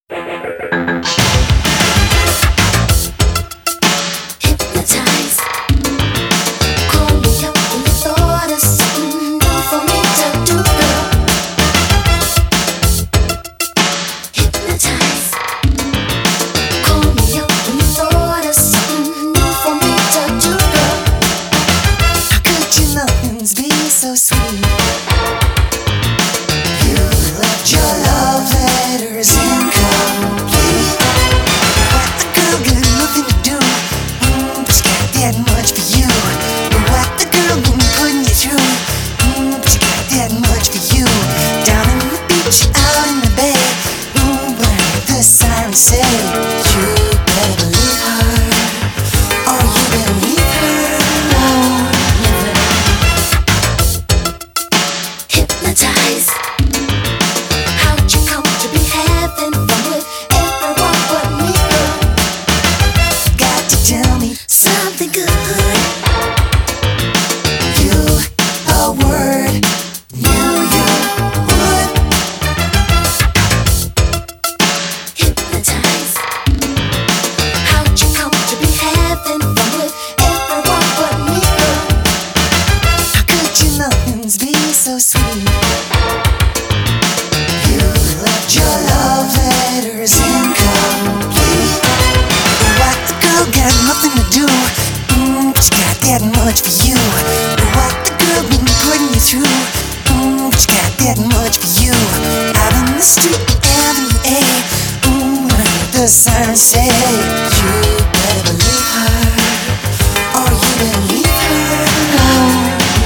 Hypnotize. Call me up when you thought of something new for me to do, girl. Hypnotize. Call me up when you thought of something new for me to do, girl. How could your lovins be so sweet? You left your love letters incomplete. What the girl got nothing to do, but she got that much for you. What the girl been putting you through, but she got that much for you. Down on the beach, out in the bay, but I heard the siren say, you better leave her, or you better leave her alone. Hypnotize. How'd you come to be having fun with everyone but me, girl? Got to tell me Something good. you a word, knew you would. Hypnotize. How'd you come to be having fun with everyone but me, girl? How could your lovins be so sweet? You left your love letters incomplete. What the girl got nothing to do, but she got that much for you. What the girl been putting you through, but she got that much for you. Out in the street, Avenue A, when I heard the siren say, you better believe her, or you better leave her alone.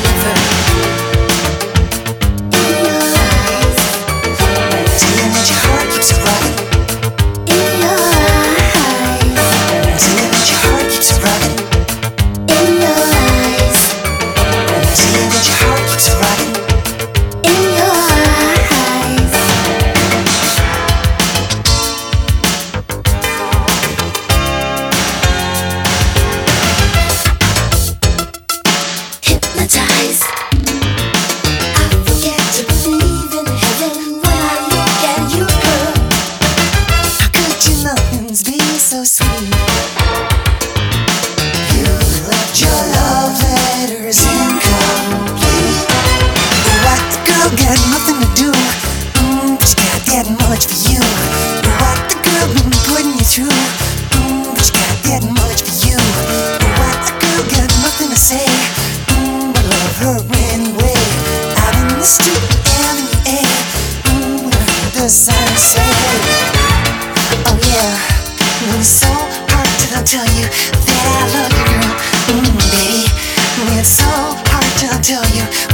In your eyes, Seeing that your heart keeps rocking, in your eyes, seeing that your heart keeps rocking, in your eyes, seeing that your heart keeps rocking. in your eyes. Hypnotize. I forget to believe in heaven when I look at you, girl. How could your lovins be so sweet? You left your love letters incomplete. What the girl got nothing to do, but she got that much for you. What the girl been putting you through, but she got that much for you. What the girl got nothing to say, but love her anyway. Out in the street, Avenue A, when I heard the siren say, oh yeah, it was so hard to tell you that I love you, girl, baby. It's so hard to tell you